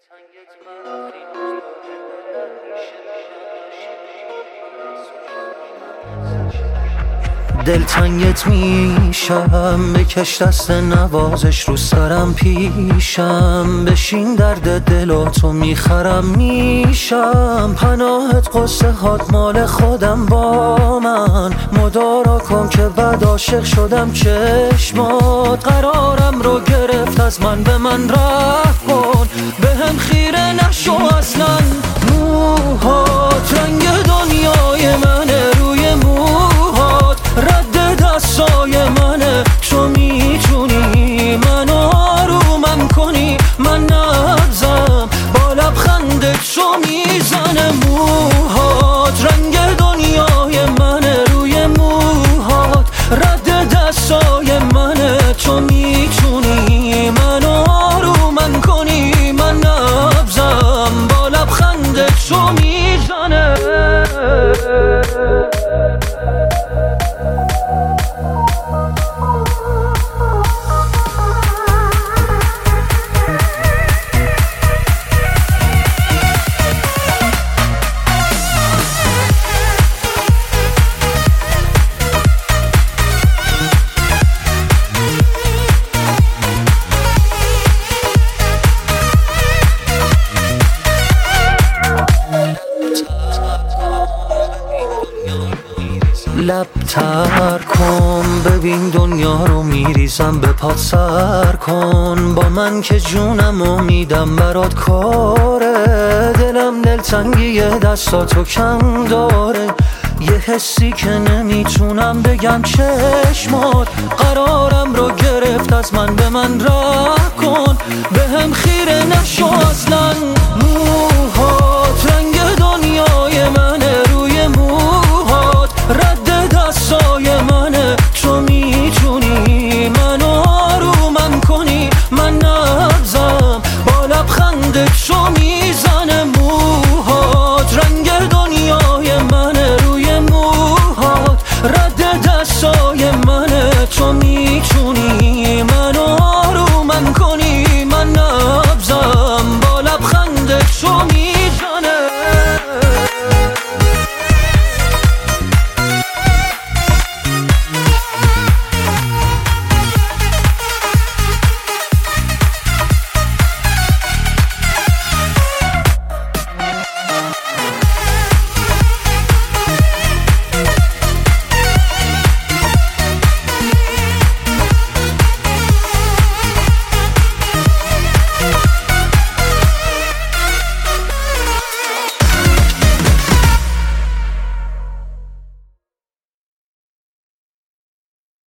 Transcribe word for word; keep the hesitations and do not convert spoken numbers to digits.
دلتنگت میشم، بکش دست نوازش رو سرم پیشم، بشین درد دل تو میخرم میشم، پناهت قصه هات مال خودم با من، مدارا کن که بعد عاشق شدم چشمات، قرارم رو گرفت از من به من رحم کن، به هم خیره نشو اصلا، موهات رنگ دنیای منه، روی موهات رد دستای منه، تو میتونی منو آرومم کنی، من نبزم با لبخندت تو میزنه، موهات رنگ دنیای منه، روی موهات رد دستای منه، تو میتونی منو آرومم کنی، من نبزم با لبخندت تو میزنه. لب تر کن ببین دنیا رو میریزم، به پات سر کن با من که جونم و میدم برات کاره، دلم دلتنگی دستاتو کم داره، یه حسی که نمیتونم بگم چشمات، قرارم رو گرفت از من به من رحم کن، به هم خیره نشو